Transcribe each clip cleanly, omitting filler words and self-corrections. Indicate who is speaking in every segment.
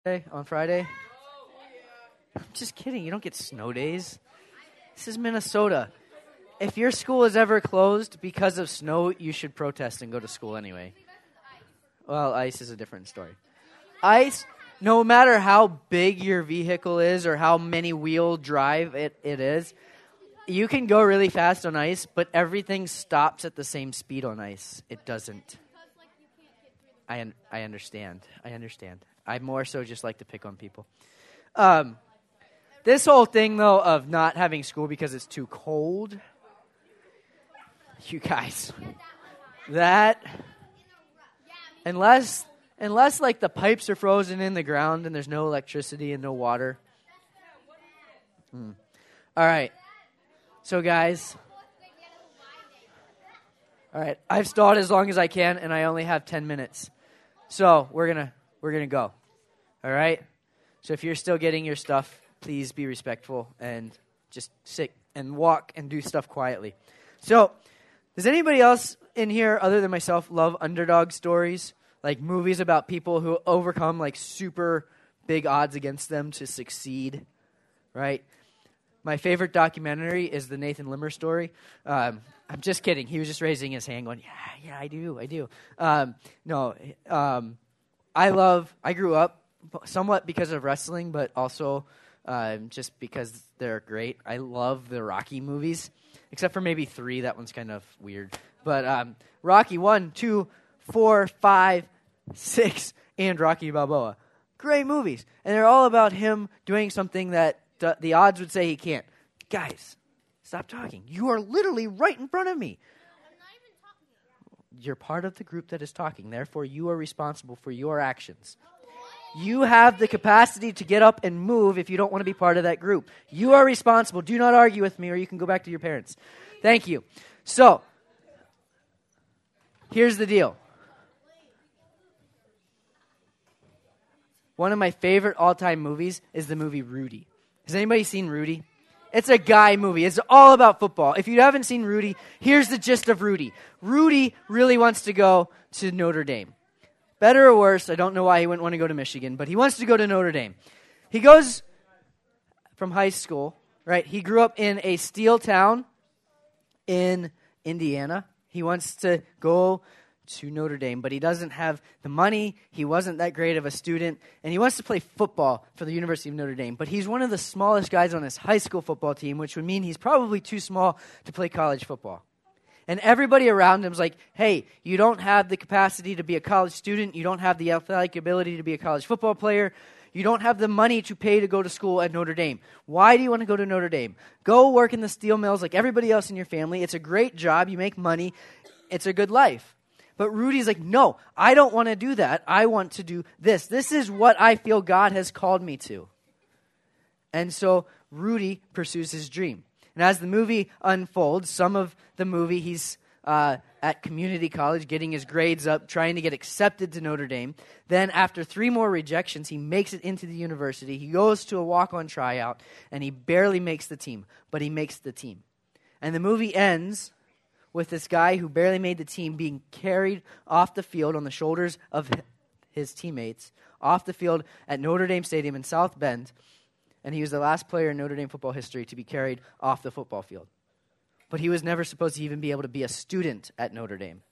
Speaker 1: On Friday? I'm just kidding. You don't get snow days. This is Minnesota. If your school is ever closed because of snow, you should protest and go to school anyway. Well, ice is a different story. Ice, no matter how big your vehicle is or how many wheel drive it is, you can go really fast on ice, but everything stops at the same speed on ice. It doesn't. I understand. I more so just like to pick on people. This whole thing, though, of not having school because it's too cold, you guys, that, unless like the pipes are frozen in the ground and there's no electricity and no water. All right. So, guys, all right, I've stalled as long as I can, and I only have 10 minutes. So we're gonna go. All right. So if you're still getting your stuff, please be respectful and just sit and walk and do stuff quietly. So, does anybody else in here, other than myself, love underdog stories? Like movies about people who overcome like super big odds against them to succeed, right? My favorite documentary is the Nathan Limmer story. I'm just kidding. He was just raising his hand going, yeah, I do. I grew up somewhat because of wrestling, but also just because they're great. I love the Rocky movies, except for maybe 3. That one's kind of weird. But Rocky 1, 2, 4, 5, 6, and Rocky Balboa. Great movies. And they're all about him doing something that the odds would say he can't. Guys, stop talking. You are literally right in front of me.
Speaker 2: I'm not even talking.
Speaker 1: You're part of the group that is talking. Therefore, you are responsible for your actions. You have the capacity to get up and move if you don't want to be part of that group. You are responsible. Do not argue with me, or you can go back to your parents. Thank you. So, here's the deal. One of my favorite all-time movies is the movie Rudy. Has anybody seen Rudy? It's a guy movie. It's all about football. If you haven't seen Rudy, here's the gist of Rudy. Rudy really wants to go to Notre Dame. Better or worse, I don't know why he wouldn't want to go to Michigan, but he wants to go to Notre Dame. He goes from high school, right? He grew up in a steel town in Indiana. He wants to go to Notre Dame, but he doesn't have the money. He wasn't that great of a student, and he wants to play football for the University of Notre Dame. But he's one of the smallest guys on his high school football team, which would mean he's probably too small to play college football. And everybody around him is like, hey, you don't have the capacity to be a college student. You don't have the athletic ability to be a college football player. You don't have the money to pay to go to school at Notre Dame. Why do you want to go to Notre Dame? Go work in the steel mills like everybody else in your family. It's a great job. You make money. It's a good life. But Rudy's like, no, I don't want to do that. I want to do this. This is what I feel God has called me to. And so Rudy pursues his dream. And as the movie unfolds, some of the movie he's at community college getting his grades up, trying to get accepted to Notre Dame. Then after 3 more rejections, he makes it into the university. He goes to a walk-on tryout, and he barely makes the team, but he makes the team. And the movie ends with this guy who barely made the team being carried off the field on the shoulders of his teammates, off the field at Notre Dame Stadium in South Bend, and he was the last player in Notre Dame football history to be carried off the football field. But he was never supposed to even be able to be a student at Notre Dame.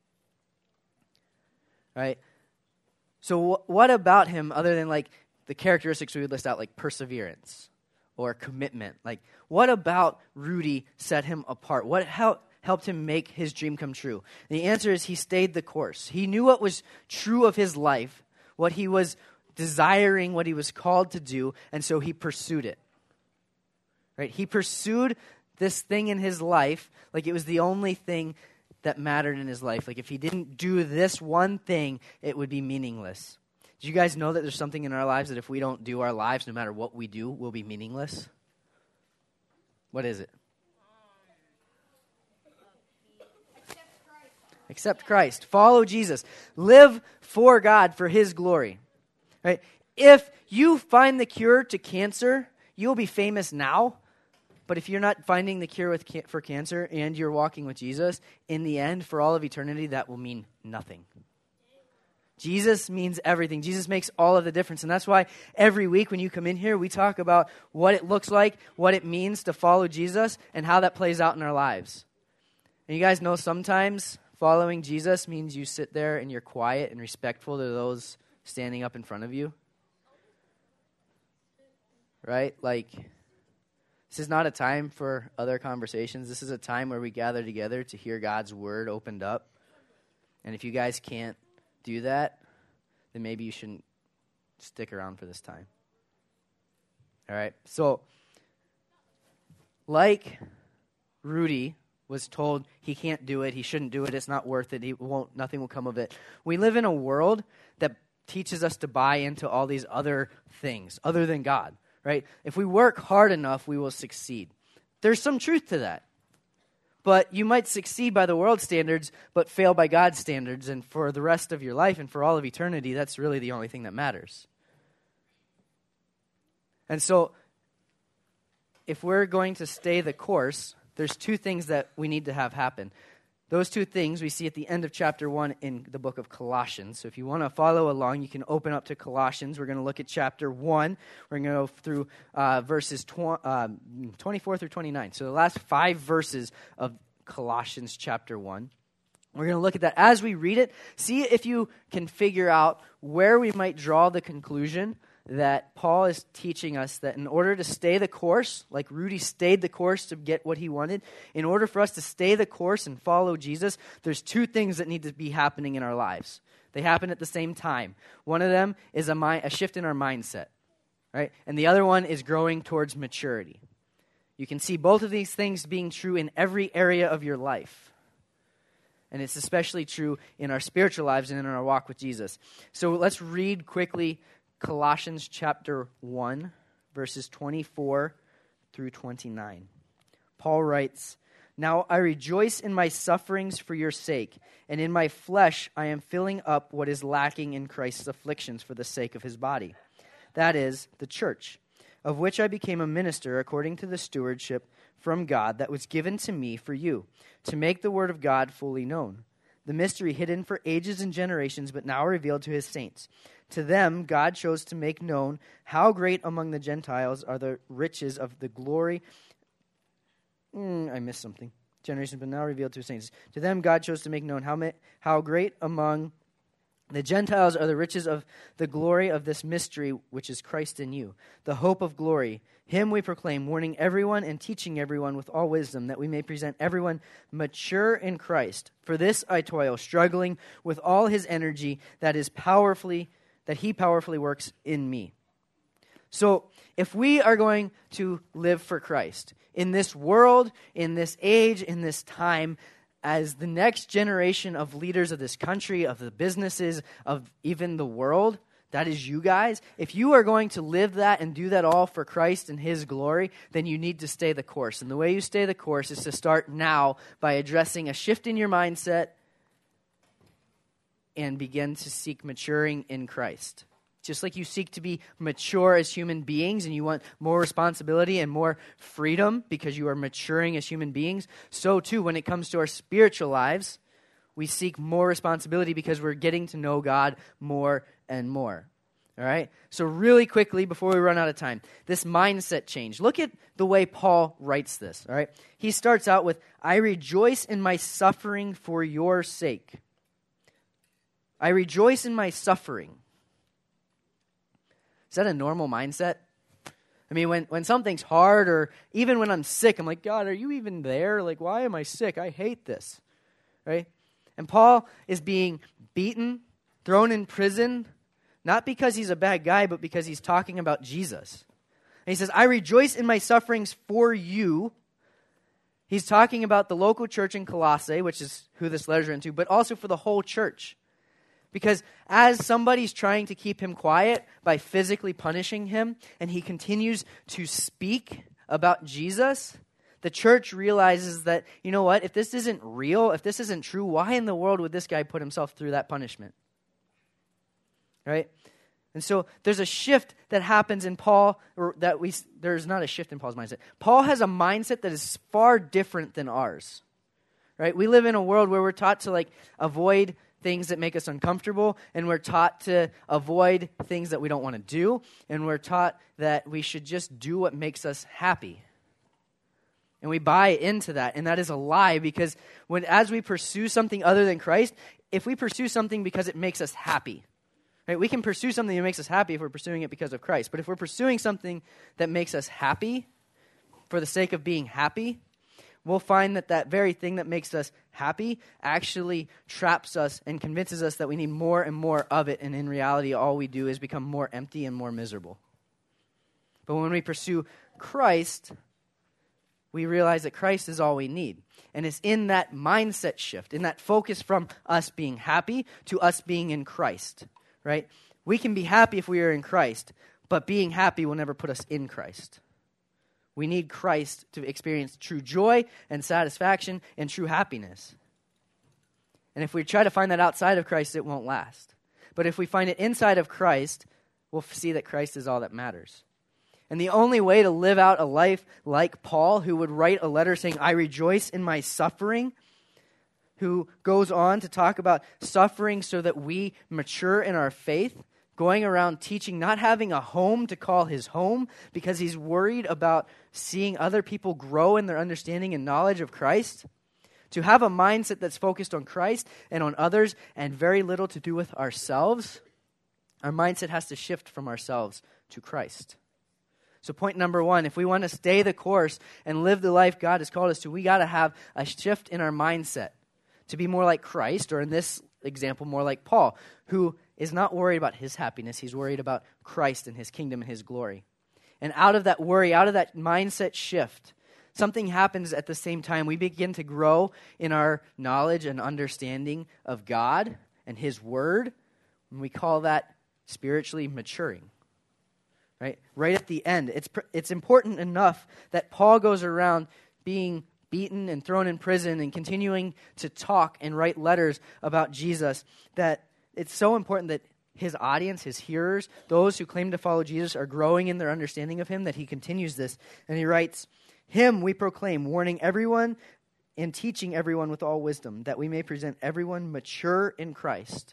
Speaker 1: Right? So what about him, other than like the characteristics we would list out, like perseverance or commitment? Like, what about Rudy set him apart? What helped him make his dream come true? And the answer is he stayed the course. He knew what was true of his life, what he was desiring, what he was called to do, and so he pursued it. Right? He pursued this thing in his life like it was the only thing that mattered in his life. Like if he didn't do this one thing, it would be meaningless. Do you guys know that there's something in our lives that if we don't do our lives, no matter what we do, will be meaningless? What is it? Accept Christ. Follow Jesus. Live for God, for His glory. Right? If you find the cure to cancer, you'll be famous now. But if you're not finding the cure for cancer and you're walking with Jesus, in the end, for all of eternity, that will mean nothing. Jesus means everything. Jesus makes all of the difference. And that's why every week when you come in here, we talk about what it looks like, what it means to follow Jesus, and how that plays out in our lives. And you guys know sometimes following Jesus means you sit there and you're quiet and respectful to those standing up in front of you. Right? Like, this is not a time for other conversations. This is a time where we gather together to hear God's word opened up. And if you guys can't do that, then maybe you shouldn't stick around for this time. All right? So, like Rudy was told he can't do it, he shouldn't do it, it's not worth it, nothing will come of it. We live in a world that teaches us to buy into all these other things other than God, right? If we work hard enough, we will succeed. There's some truth to that. But you might succeed by the world's standards, but fail by God's standards. And for the rest of your life and for all of eternity, that's really the only thing that matters. And so, if we're going to stay the course, there's two things that we need to have happen. Those two things we see at the end of chapter 1 in the book of Colossians. So if you want to follow along, you can open up to Colossians. We're going to look at chapter 1. We're going to go through verses 24 through 29. So the last 5 verses of Colossians chapter 1. We're going to look at that as we read it. See if you can figure out where we might draw the conclusion that Paul is teaching us that in order to stay the course, like Rudy stayed the course to get what he wanted, in order for us to stay the course and follow Jesus, there's two things that need to be happening in our lives. They happen at the same time. One of them is a shift in our mindset, right? And the other one is growing towards maturity. You can see both of these things being true in every area of your life. And it's especially true in our spiritual lives and in our walk with Jesus. So let's read quickly Colossians chapter 1, verses 24 through 29. Paul writes, "Now I rejoice in my sufferings for your sake, and in my flesh I am filling up what is lacking in Christ's afflictions for the sake of his body. That is, the church, of which I became a minister according to the stewardship from God that was given to me for you, to make the word of God fully known, the mystery hidden for ages and generations, but now revealed to his saints. To them, God chose to make known how great among the Gentiles are the riches of the glory." I missed something. Generations, but now revealed to his saints. To them, God chose to make known how great among the Gentiles are the riches of the glory of this mystery, which is Christ in you, the hope of glory. Him we proclaim, warning everyone and teaching everyone with all wisdom, that we may present everyone mature in Christ. For this I toil, struggling with all his energy that he powerfully works in me. So, if we are going to live for Christ in this world, in this age, in this time, as the next generation of leaders of this country, of the businesses, of even the world, that is you guys. If you are going to live that and do that all for Christ and his glory, then you need to stay the course. And the way you stay the course is to start now by addressing a shift in your mindset and begin to seek maturing in Christ. Just like you seek to be mature as human beings and you want more responsibility and more freedom because you are maturing as human beings, so too when it comes to our spiritual lives, we seek more responsibility because we're getting to know God more and more. All right? So really quickly, before we run out of time, this mindset change. Look at the way Paul writes this, all right? He starts out with, "I rejoice in my suffering for your sake." I rejoice in my suffering. Is that a normal mindset? I mean, when something's hard or even when I'm sick, I'm like, God, are you even there? Like, why am I sick? I hate this, right? And Paul is being beaten, thrown in prison, not because he's a bad guy, but because he's talking about Jesus. And he says, I rejoice in my sufferings for you. He's talking about the local church in Colossae, which is who this letter's written to, but also for the whole church. Because as somebody's trying to keep him quiet by physically punishing him, and he continues to speak about Jesus, the church realizes that, you know what, if this isn't real, if this isn't true, why in the world would this guy put himself through that punishment? Right? And so there's a shift that happens in Paul, there's not a shift in Paul's mindset. Paul has a mindset that is far different than ours. Right? We live in a world where we're taught to avoid things that make us uncomfortable, and we're taught to avoid things that we don't want to do, and we're taught that we should just do what makes us happy. And we buy into that, and that is a lie, because as we pursue something other than Christ, if we pursue something because it makes us happy, right? We can pursue something that makes us happy if we're pursuing it because of Christ. But if we're pursuing something that makes us happy for the sake of being happy, we'll find that that very thing that makes us happy actually traps us and convinces us that we need more and more of it, and in reality, all we do is become more empty and more miserable. But when we pursue Christ, we realize that Christ is all we need. And it's in that mindset shift, in that focus from us being happy to us being in Christ, right? We can be happy if we are in Christ, but being happy will never put us in Christ. We need Christ to experience true joy and satisfaction and true happiness. And if we try to find that outside of Christ, it won't last. But if we find it inside of Christ, we'll see that Christ is all that matters. And the only way to live out a life like Paul, who would write a letter saying, I rejoice in my suffering, who goes on to talk about suffering so that we mature in our faith, going around teaching, not having a home to call his home because he's worried about seeing other people grow in their understanding and knowledge of Christ, to have a mindset that's focused on Christ and on others and very little to do with ourselves. Our mindset has to shift from ourselves to Christ. So point number one, if we want to stay the course and live the life God has called us to, we got to have a shift in our mindset to be more like Christ, or in this example, more like Paul, who is not worried about his happiness. He's worried about Christ and his kingdom and his glory. And out of that worry, out of that mindset shift, something happens at the same time. We begin to grow in our knowledge and understanding of God and his word, and we call that spiritually maturing. Right at the end, it's important enough that Paul goes around being beaten and thrown in prison and continuing to talk and write letters about Jesus, that it's so important that his audience, his hearers, those who claim to follow Jesus are growing in their understanding of him, that he continues this. And he writes, Him we proclaim, warning everyone and teaching everyone with all wisdom, that we may present everyone mature in Christ.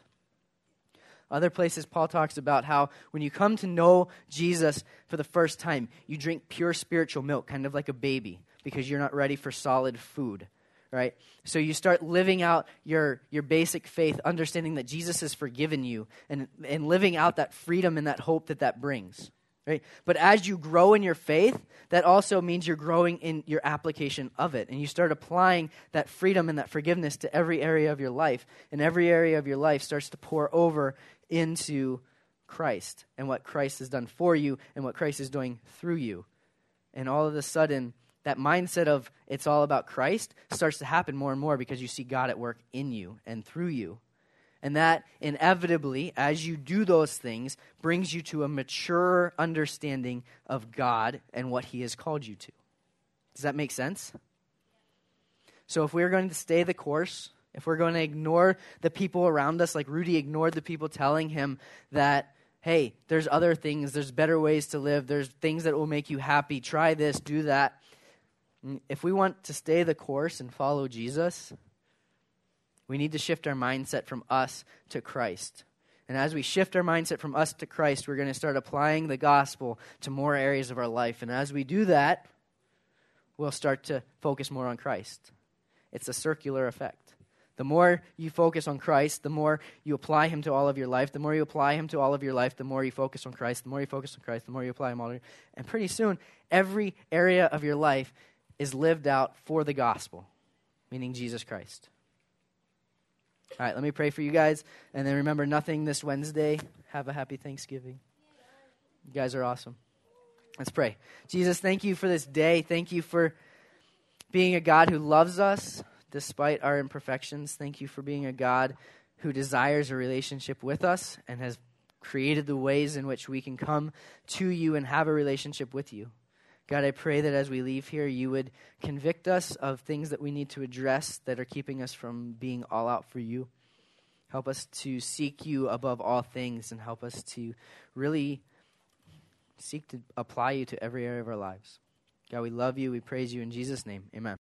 Speaker 1: Other places, Paul talks about how when you come to know Jesus for the first time, you drink pure spiritual milk, kind of like a baby, because you're not ready for solid food, right? So you start living out your basic faith, understanding that Jesus has forgiven you, and living out that freedom and that hope that brings, right? But as you grow in your faith, that also means you're growing in your application of it, and you start applying that freedom and that forgiveness to every area of your life, and every area of your life starts to pour over into Christ and what Christ has done for you and what Christ is doing through you. And all of a sudden, that mindset of it's all about Christ starts to happen more and more because you see God at work in you and through you. And that inevitably, as you do those things, brings you to a mature understanding of God and what he has called you to. Does that make sense? So if we're going to stay the course, if we're going to ignore the people around us, like Rudy ignored the people telling him that, hey, there's other things, there's better ways to live, there's things that will make you happy, try this, do that. If we want to stay the course and follow Jesus, we need to shift our mindset from us to Christ. And as we shift our mindset from us to Christ, we're going to start applying the gospel to more areas of our life. And as we do that, we'll start to focus more on Christ. It's a circular effect. The more you focus on Christ, the more you apply him to all of your life. The more you apply him to all of your life, the more you focus on Christ. The more you focus on Christ, the more you apply him all of your life. And pretty soon, every area of your life is lived out for the gospel, meaning Jesus Christ. All right, let me pray for you guys. And then remember, nothing this Wednesday. Have a happy Thanksgiving. You guys are awesome. Let's pray. Jesus, thank you for this day. Thank you for being a God who loves us despite our imperfections. Thank you for being a God who desires a relationship with us and has created the ways in which we can come to you and have a relationship with you. God, I pray that as we leave here, you would convict us of things that we need to address that are keeping us from being all out for you. Help us to seek you above all things, and help us to really seek to apply you to every area of our lives. God, we love you. We praise you in Jesus' name. Amen.